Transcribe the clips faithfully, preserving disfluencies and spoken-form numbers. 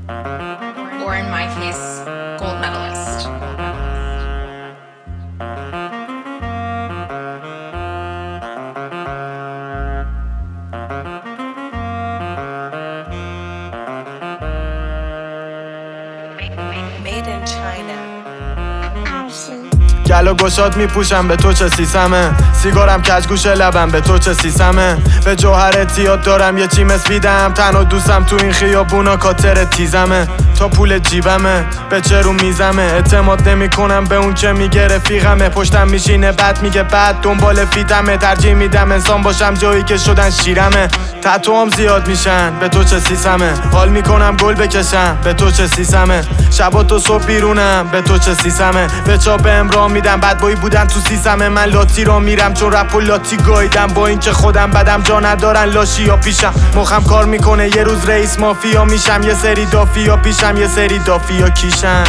or in my case, gold medalist. Made in China. گل و گشاد میپوشم به تو چه سیسمه، سیگارم کج گوشه لبم به تو چه سیسمه. به جوهر تیاد دارم یه چی مسویدم، تنها دوستم تو این خیابونا کاتر تیزمه. تا پول جیبمه به چه رو میزمه، اعتماد نمی کنم به اون که میگه رفیقمه. پشتم میشینه بعد میگه بعد دنبال فیتمه، ترجیح میدم انسان باشم جایی که شدن شیرمه. تتوام زیاد میشن به تو چه سیسمه، حال میکنم گل بکشم به تو چه سیسمه. شبا تو صبح بیرونم به تو چه سیسمه، به چا به امرا میدم بد بایی بودن تو سیسمه. من لاتی را میرم چون رپ و لاتی گایدم، با این که خودم بدم جا ندارن لاشی یا پیشم. مخم کار میکنه یه روز رئیس مافیا میشم، یه سری دافیا پیشم یه سری دافیا کیشم.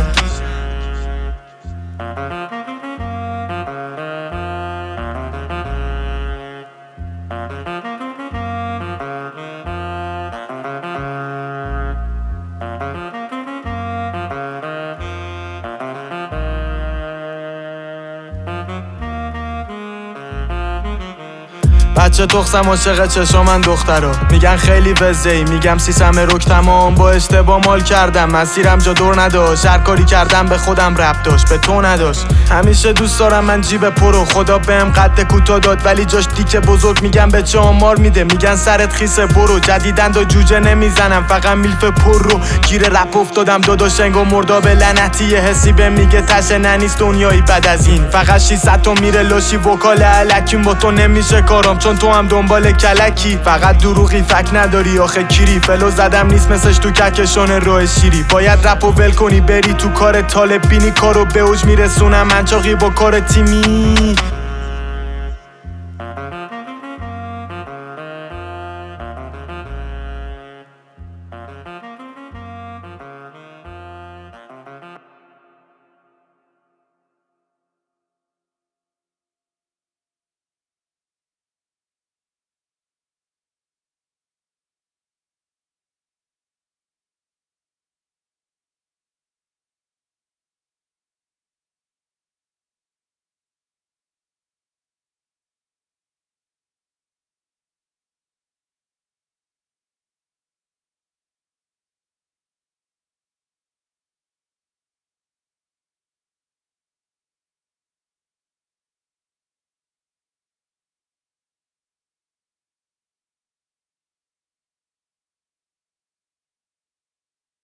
بچه تخصم عاشق چشا من دخترا، میگن خیلی وزهی، میگم سیسم رک تمام. با اشتباه مال کردم مسیرم جا دور نداشت، هر کاری کردم به خودم ربط داشت به تو نداشت. همیشه دوست دارم من جیب پرو، خدا بهم قد کوتاه داد ولی جاش دیک بزرگ. میگم به چه آمار میده، میگن سرت خیسه برو. جدیدن دا جوجه نمیزنم فقط میلف پر رو، گیر رپ افتادم داداش انگار مرداب لعنتی. حسی به میگه تشه ننیست دنیایی بعد از این، فقط شیصد تا میره لاشی وکال الکیم. با تو نمیشه کارم چون تو هم دنبال کلکی، فقط دروغی فک نداری آخه کیری. فلو زدم نیست مثلش تو ککشون راه شیری، باید رپ و ول کنی بری تو کار طالب بینی. کارو به اوج میرسونم منچاقی با کار تیمی.